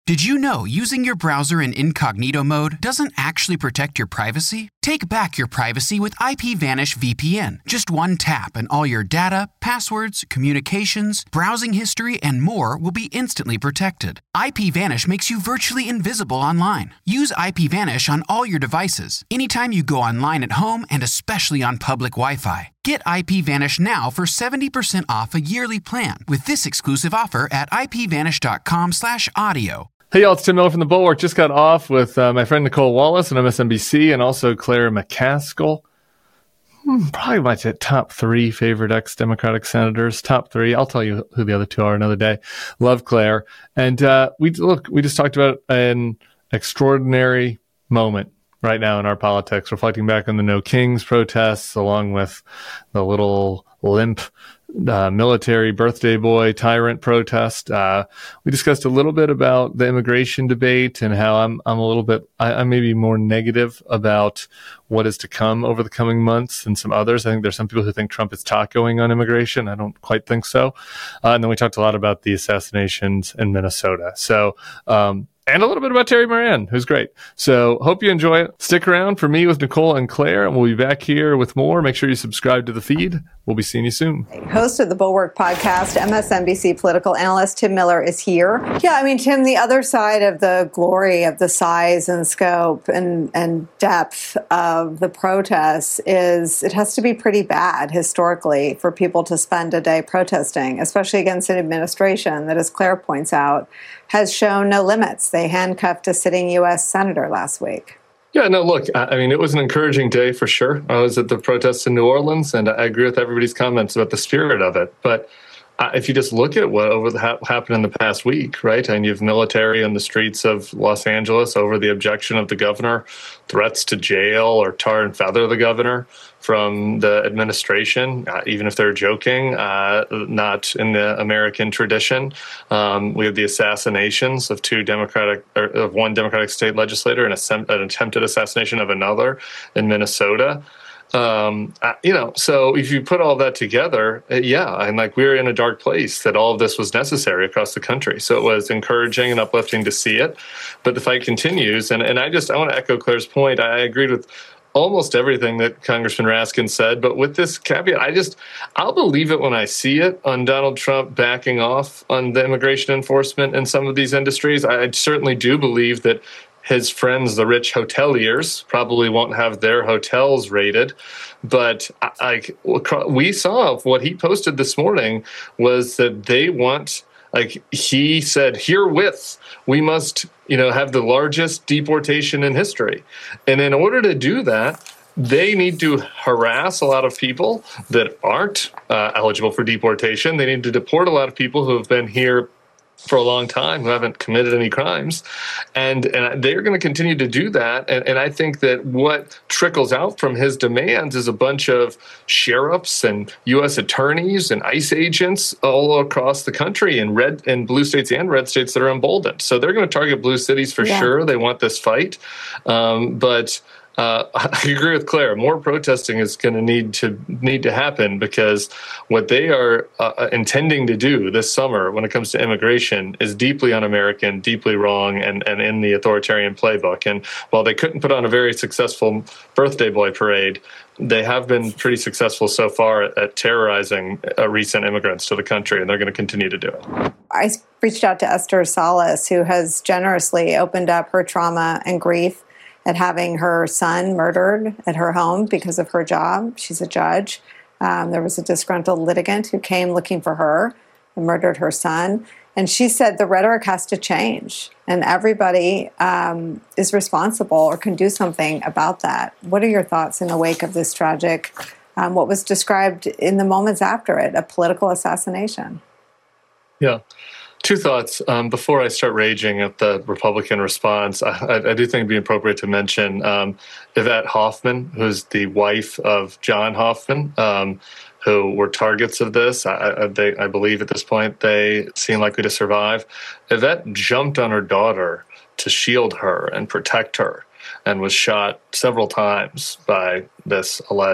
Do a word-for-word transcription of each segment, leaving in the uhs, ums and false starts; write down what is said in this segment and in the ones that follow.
Did you know using your browser in incognito mode doesn't actually protect your privacy? Take back your privacy with IPVanish V P N. Just one tap and all your data, passwords, communications, browsing history, and more will be instantly protected. IPVanish makes you virtually invisible online. Use IPVanish on all your devices, anytime you go online at home and especially on public Wi-Fi. Get IPVanish now for seventy percent off a yearly plan with this exclusive offer at ipvanish.com slash audio. Hey y'all, it's Tim Miller from The Bulwark. Just got off with uh, my friend Nicole Wallace on M S N B C and also Claire McCaskill. Hmm, probably my t- top three favorite ex-Democratic senators. Top three. I'll tell you who the other two are another day. Love Claire. And uh, we look, we just talked about an extraordinary moment right now in our politics, reflecting back on the No Kings protests, along with the little limp uh, military birthday boy tyrant protest. Uh, we discussed a little bit about the immigration debate and how I'm I'm a little bit, I, I may be more negative about what is to come over the coming months than some others. I think there's some people who think Trump is tacoing on immigration. I don't quite think so. Uh, and then we talked a lot about the assassinations in Minnesota. So, um, and a little bit about Terry Moran, who's great. So hope you enjoy it. Stick around for me with Nicole and Claire, and we'll be back here with more. Make sure you subscribe to the feed. We'll be seeing you soon. Host of the Bulwark podcast, M S N B C political analyst Tim Miller is here. Yeah, I mean, Tim, the other side of the glory of the size and scope and, and depth of the protests is it has to be pretty bad historically for people to spend a day protesting, especially against an administration that, as Claire points out, has shown no limits. They handcuffed a sitting U S senator last week. Yeah, no, look, I mean, it was an encouraging day for sure. I was at the protests in New Orleans, and I agree with everybody's comments about the spirit of it. But uh, if you just look at what over the ha- happened in the past week, right, and you have military on the streets of Los Angeles over the objection of the governor, threats to jail or tar and feather the governor from the administration, uh, even if they're joking, uh, not in the American tradition. Um, we have the assassinations of two Democratic, or of one Democratic state legislator, and an attempted assassination of another in Minnesota. Um, uh, you know, so if you put all that together, uh, yeah, and like we're in a dark place that all of this was necessary across the country. So it was encouraging and uplifting to see it, but the fight continues. And, and I just, I want to echo Claire's point. I agreed with almost everything that Congressman Raskin said, but with this caveat, I just, I'll believe it when I see it on Donald Trump backing off on the immigration enforcement in some of these industries. I certainly do believe that his friends, the rich hoteliers, probably won't have their hotels raided. But I, I, we saw what he posted this morning was that they want, like he said, herewith, we must, you know, have the largest deportation in history. And in order to do that, they need to harass a lot of people that aren't uh, eligible for deportation. They need to deport a lot of people who have been here for a long time, who haven't committed any crimes. And, and they're going to continue to do that. And, and I think that what trickles out from his demands is a bunch of sheriffs and U S attorneys and ICE agents all across the country in red and blue states and red states that are emboldened. So they're going to target blue cities for yeah. sure. They want this fight. Um, but Uh, I agree with Claire. More protesting is going to need to need to happen because what they are uh, intending to do this summer when it comes to immigration is deeply un-American, deeply wrong, and, and in the authoritarian playbook. And while they couldn't put on a very successful birthday boy parade, they have been pretty successful so far at, at terrorizing uh, recent immigrants to the country, and they're going to continue to do it. I reached out to Esther Salas, who has generously opened up her trauma and grief at having her son murdered at her home because of her job. She's a judge. Um, there was a disgruntled litigant who came looking for her and murdered her son. And she said the rhetoric has to change, and everybody um, is responsible or can do something about that. What are your thoughts in the wake of this tragic, um, what was described in the moments after it, a political assassination? Yeah. Two thoughts. Um, before I start raging at the Republican response, I, I do think it'd be appropriate to mention um, Yvette Hoffman, who's the wife of John Hoffman, um, who were targets of this. I, I, they, I believe at this point they seem likely to survive. Yvette jumped on her daughter to shield her and protect her and was shot several times by this alleged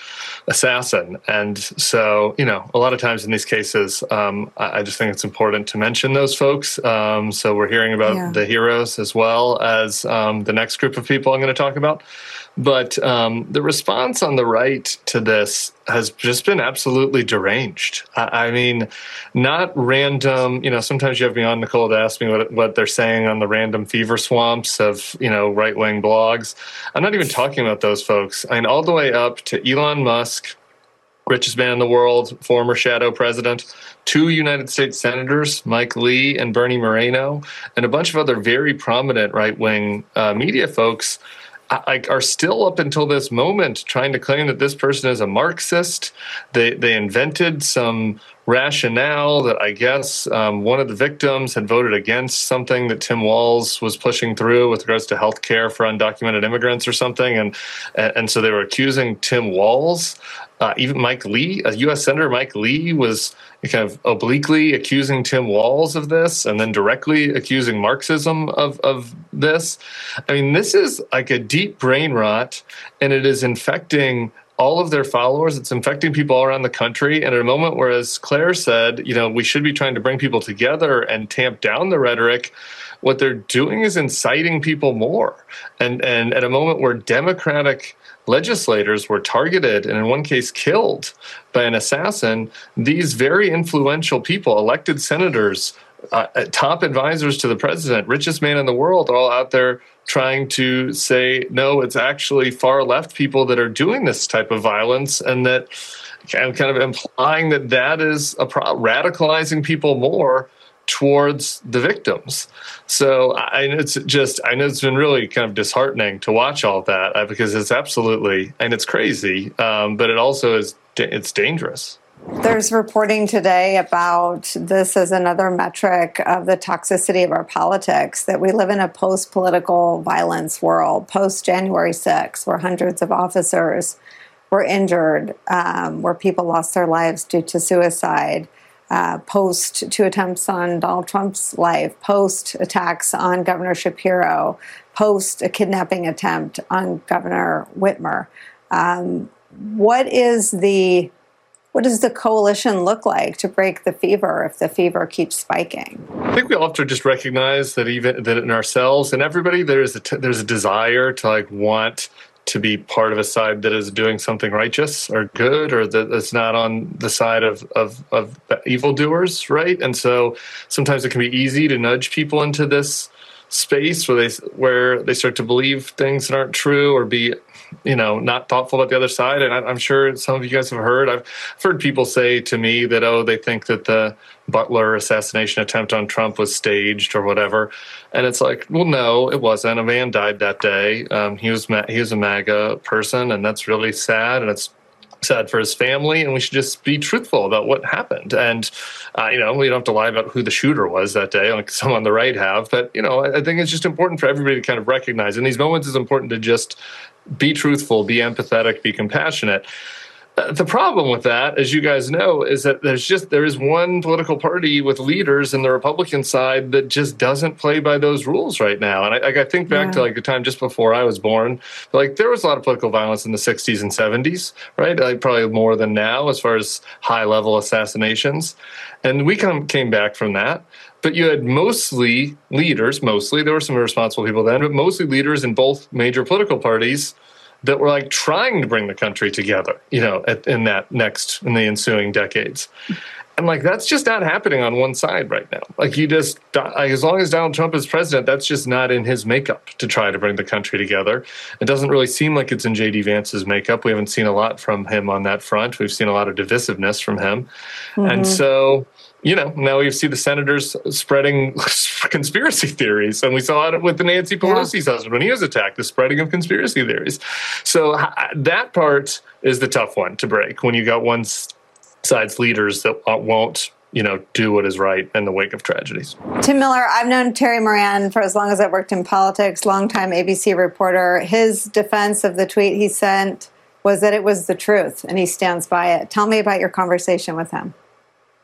assassin. And so, you know, a lot of times in these cases, um, I, I just think it's important to mention those folks. Um, so we're hearing about Yeah. the heroes as well as um, the next group of people I'm going to talk about. But um, the response on the right to this has just been absolutely deranged. I, I mean, not random, you know, sometimes you have me on, Nicole, to ask me what, what they're saying on the random fever swamps of, you know, right-wing blogs. I'm not even talking about those folks. I mean, all the way up to Elon Musk, richest man in the world, former shadow president, two United States senators, Mike Lee and Bernie Moreno, and a bunch of other very prominent right-wing uh, media folks I, are still up until this moment trying to claim that this person is a Marxist. They they invented some rationale that I guess um, one of the victims had voted against something that Tim Walz was pushing through with regards to health care for undocumented immigrants or something. And, and so they were accusing Tim Walz. Uh, even Mike Lee, a U S Senator Mike Lee, was kind of obliquely accusing Tim Walz of this and then directly accusing Marxism of, of this. I mean, this is like a deep brain rot, and it is infecting all of their followers. It's infecting people all around the country. And at a moment where, as Claire said, you know, we should be trying to bring people together and tamp down the rhetoric, what they're doing is inciting people more. And, and at a moment where Democratic legislators were targeted and in one case killed by an assassin, these very influential people, elected senators, uh, top advisors to the president, richest man in the world, are all out there trying to say, no, it's actually far left people that are doing this type of violence, and that I'm kind of implying that that is a pro- radicalizing people more towards the victims. So I know it's just, I know it's been really kind of disheartening to watch all that uh, because it's absolutely, and it's crazy, um, but it also is, it's dangerous. There's reporting today about this as another metric of the toxicity of our politics, that we live in a post-political violence world, post-January sixth, where hundreds of officers were injured, um, where people lost their lives due to suicide, uh, post two attempts on Donald Trump's life, post attacks on Governor Shapiro, post a kidnapping attempt on Governor Whitmer. Um, what is the What does the coalition look like to break the fever if the fever keeps spiking? I think we all have to just recognize that even that in ourselves and everybody, there's a t- there's a desire to like want to be part of a side that is doing something righteous or good, or that that's not on the side of of, of evildoers, right? And so sometimes it can be easy to nudge people into this space where they where they start to believe things that aren't true, or be, you know, not thoughtful about the other side. And I, I'm sure some of you guys have heard, I've heard people say to me that, oh, they think that the Butler assassination attempt on Trump was staged or whatever. And it's like, well, no, it wasn't. A man died that day. Um, he was he was a MAGA person, and that's really sad. And it's sad for his family, and we should just be truthful about what happened. And, uh, you know, we don't have to lie about who the shooter was that day, like some on the right have. But, you know, I, I think it's just important for everybody to kind of recognize in these moments, it's important to just be truthful, be empathetic, be compassionate. Uh, the problem with that, as you guys know, is that there's just there is one political party with leaders in the Republican side that just doesn't play by those rules right now. And I, like, I think back yeah. to like the time just before I was born, like there was a lot of political violence in the sixties and seventies, right? Like probably more than now as far as high level assassinations. And we come, came back from that. But you had mostly leaders, mostly, there were some irresponsible people then, but mostly leaders in both major political parties that were like trying to bring the country together, you know, at, in that next, in the ensuing decades. And like, that's just not happening on one side right now. Like you just, like, as long as Donald Trump is president, that's just not in his makeup to try to bring the country together. It doesn't really seem like it's in J D Vance's makeup. We haven't seen a lot from him on that front. We've seen a lot of divisiveness from him. Mm-hmm. And so, you know, now we see the senators spreading conspiracy theories. And we saw it with the Nancy Pelosi's yeah. husband when he was attacked, the spreading of conspiracy theories. So that part is the tough one to break when you got one side's leaders that won't, you know, do what is right in the wake of tragedies. Tim Miller, I've known Terry Moran for as long as I've worked in politics, longtime A B C reporter. His defense of the tweet he sent was that it was the truth, and he stands by it. Tell me about your conversation with him.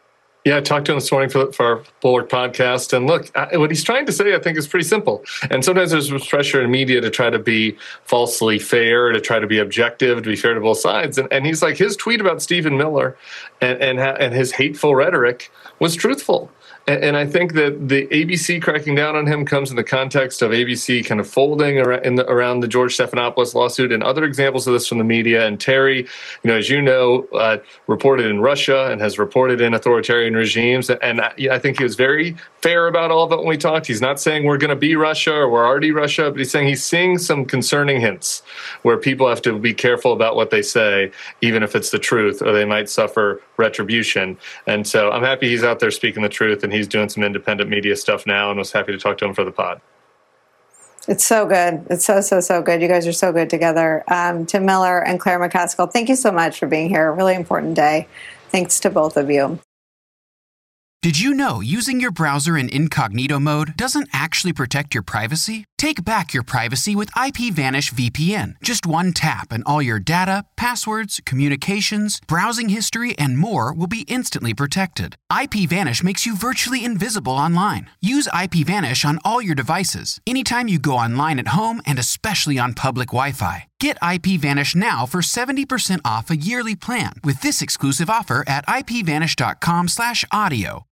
Yeah, I talked to him this morning for, for our Bulwark podcast. And look, I, what he's trying to say, I think, is pretty simple. And sometimes there's pressure in media to try to be falsely fair, to try to be objective, to be fair to both sides. And, and he's like, his tweet about Stephen Miller and, and, and his hateful rhetoric was truthful. And, and I think that the A B C cracking down on him comes in the context of A B C kind of folding around, in the, around the George Stephanopoulos lawsuit and other examples of this from the media. And Terry, you know, as you know, uh, reported in Russia and has reported in authoritarian regimes. And I, I think he was very fair about all of it when we talked. He's not saying we're going to be Russia or we're already Russia, but he's saying he's seeing some concerning hints where people have to be careful about what they say, even if it's the truth, or they might suffer retribution. And so I'm happy he's out there speaking the truth, and he's doing some independent media stuff now, and was happy to talk to him for the pod. It's so good. It's so, so, so good. You guys are so good together. Um, Tim Miller and Claire McCaskill, thank you so much for being here. Really important day. Thanks to both of you. Did you know using your browser in incognito mode doesn't actually protect your privacy? Take back your privacy with IPVanish V P N. Just one tap and all your data, passwords, communications, browsing history, and more will be instantly protected. IPVanish makes you virtually invisible online. Use IPVanish on all your devices, anytime you go online at home, and especially on public Wi-Fi. Get IPVanish now for seventy percent off a yearly plan with this exclusive offer at ipvanish.com slash audio.